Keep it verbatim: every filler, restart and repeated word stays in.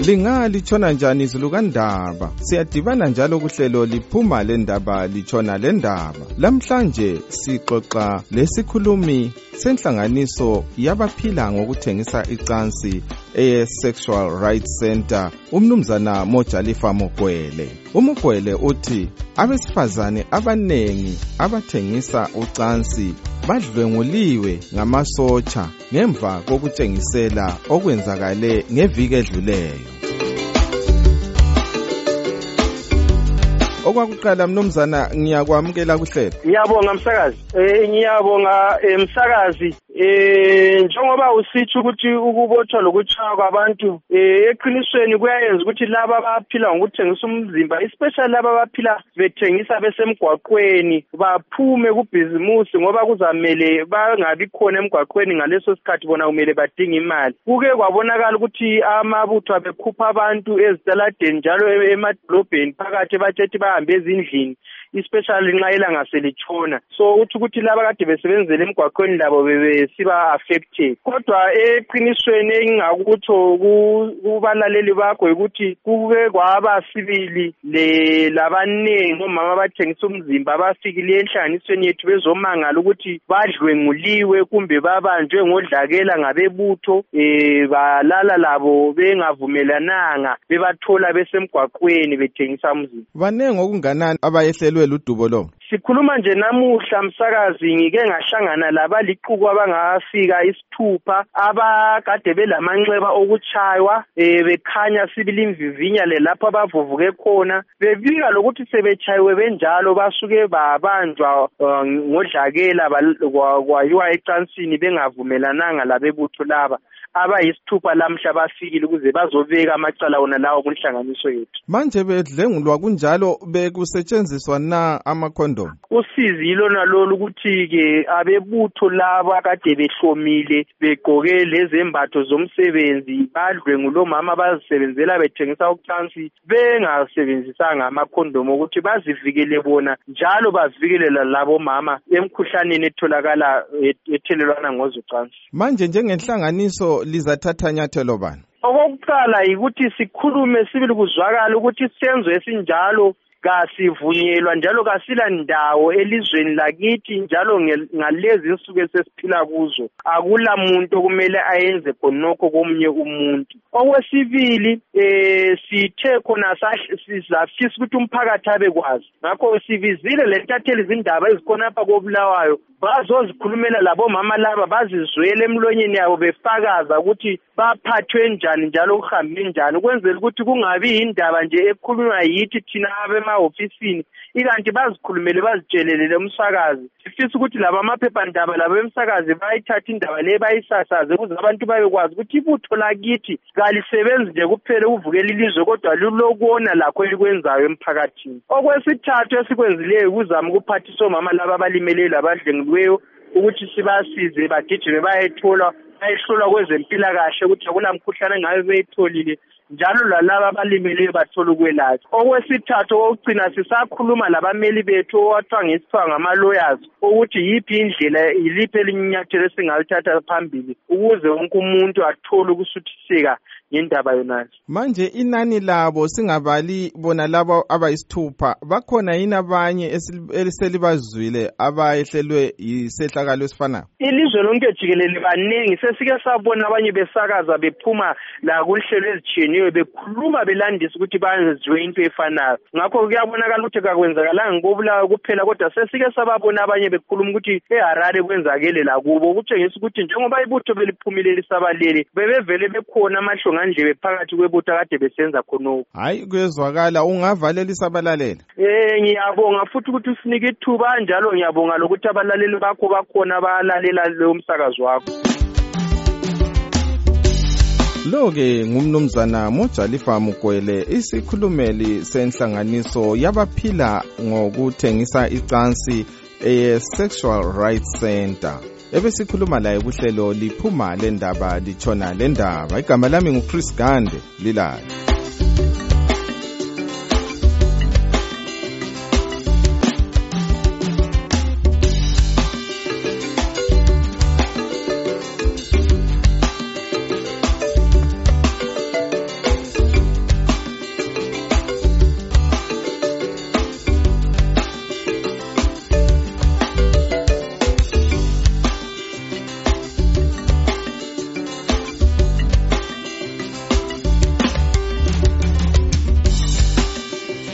Lingalitshona njani izulu kaNdaba? Siyadibana njalo kuhlelo liphuma lendaba litshona lendaba. Lamhlanje sixoxa lesikhulumi senhlanganiso yabaphila ngokuthengisa icansi e Sexual Rights Center, umnumzana Mojalifa Mugwele. Umugwele uthi abesifazane abanengi abathengisa ucansi badlwenguliwe ngamasotsha ngemva kokutshengisela okwenzakale ngeviki edluleyo. Okwakuqala mnumzana ngiyakwamukela kuhlelo. Ngiyabonga msakazi. Eh ngiyabonga emsakazi. Eh njengoba usitsho ukuthi ukubotshwa lokuchaya kwabantu eh eqinisweni kuyayenza ukuthi laba abaphila ngokuthengisa umzimba, especially laba abaphila bethengisa besemgwaqweni, baphume kubhizimusi ngoba kuzamele bangabi khona emgwaqweni ngaleso sikhathi bona kumele badinga imali. Kuke kwabonakala ukuthi amabutho abekhupha abantu ezitaladeni njalo emadolobheni phakathi bathethi bahambe ezindlini, especially nxa ilanga selitshona. So uthi ukuthi laba kade besebenzele emgwaqweni labo bebesiba affected. Kodwa eqinisweni engingakutho kubalaleli bakho ukuthi kuke kwaba sibili le labanengi omama abathengisa umzimba abafikile enhlanganisweni yethu bezomangala ukuthi badlwenguliwe kumbe babanjwe ngodlakela ngabebutho eh balala labo bengavumelananga bebathola besemgwaqweni bethengisa umzimba. Banengi okunganani abayehlelwe ludubo lo? Sikhuluma nje namuhla msakazi, ngike ngahlangana labaliqhuku abangafika isithupha abakade belamanxeba okuchaywa eh bekhanya sibili imvivinya le lapha abavuvuke khona, bebika lokuthi sebechayiwe benjalo basuke babanjwa uh, ngodlakela kwayiwa ecansini bengavumelananga labebutho laba abayisithupha lamhla bafikile ukuze bazobeka amacala wona lawo kunhlanganiso yethu. Manje bedlengulwa kunjalo bekusetshenziswa na amakhondom? Usizi yilona lolu ukuthi ke abebutho laba kade behlomile begqoke lezembatho zomsebenzi badlwengulo mama bazisebenzela bethengisa ucansi bengasebenzisanga amakhondom ukuthi bazivikele bona njalo bazivikele labo mama emkhuhlaneni etholakala ethelelwana ngozocansi. Manje njengenhlanganiso lizathatha nyathelo bani? Okokuqala yikuthi sikhulume sibili kuzwakala ukuthi isenzo esinjalo kasivunyelwa njalo kasila ndawo elizweni lakithi njalo ngalezi insuku esesiphila kuzo akula muntu okumele ayenze khonokho komunye umuntu. Okwesibili eh sithe khona sizafisa ukuthi umphakathi abekwazi, ngakho sivizile lentatheli izindaba ezikhona apha koBulawayo bazozikhulumela labo mama laba bazizwele emlonyeni yabo befakaza ukuthi baphathwe njani njalo kuhambe njani, ukwenzela ukuthi kungabi indaba nje ekhulunywa yithi thina abemahofisini ikanti bazikhulumele bazitshelele umsakazi. Sifisa ukuthi laba amaphephandaba labo emsakazi bayithatha indaba le bayisasaze ukuze abantu bayekwazi ukuthi ibutho lakithi kalisebenzi nje kuphela ukuvukela ilizwe kodwa lulokona lakho elikwenzayo emphakathini. Okwesithathu esikwenzileyo ukuzama ukuphathisa omama laba abalimele labadlenguliweyo ukuthi sibasize bagijime bayethola bayihlolwa kwezempilakahle ukuthi akulamkhuhlane engabe beyitholile njalo lalabo abalimeleyo bathola ukwelatshwa. Okwesithathu okugcina sisakhuluma labameli bethu owathwa ngesithiwa ngama-lawyers ukuthi yiphi indlela yiliphi elinyathelo esingalithatha phambili ukuze wonke umuntu athole ukusuthiseka ngendaba yonayo. Manje inani labo singabali bona labo abayisithupha bakhona yini abanye eliselibazwile abayehlelwe yisehlakalo esifanayo? Ilizwe lonke jikelele banengi, sesike sabona abanye besakaza bephuma la kuhlelo ezitshiyeneyo bekhuluma belandisa ukuthi banziwe into efanayo. Ngakho kuyabonakala ukuthi kakwenzakalanga ngoBulawayo kuphela kodwa sesike sababona abanye bekhuluma ukuthi eHarare kwenzakele la kubo, ukutshengisa ukuthi njengoba ibutho beliphumile lisabalele bebevele bekhona amahlonga nje bephakathi kwebutho kade besenza khonoko. Hayi kuyezwakala, ungavalela isabalalela. Eh ngiyabonga futhi ukuthi usinike ithuba njalo ngiyabonga lokuthi abalaleli bakho bakhona abalalela lo msakazo wakho. Lo-ke ngumnumzana Mojalifa Mugwele, isikhulumeli senhlanganiso yabaphila ngokuthengisa icansi e-Sexual Rights Center. Ebesikhuluma laye kuhlelo liphuma lendaba litshona lendaba. Igama lami nguChris Gande, lilala.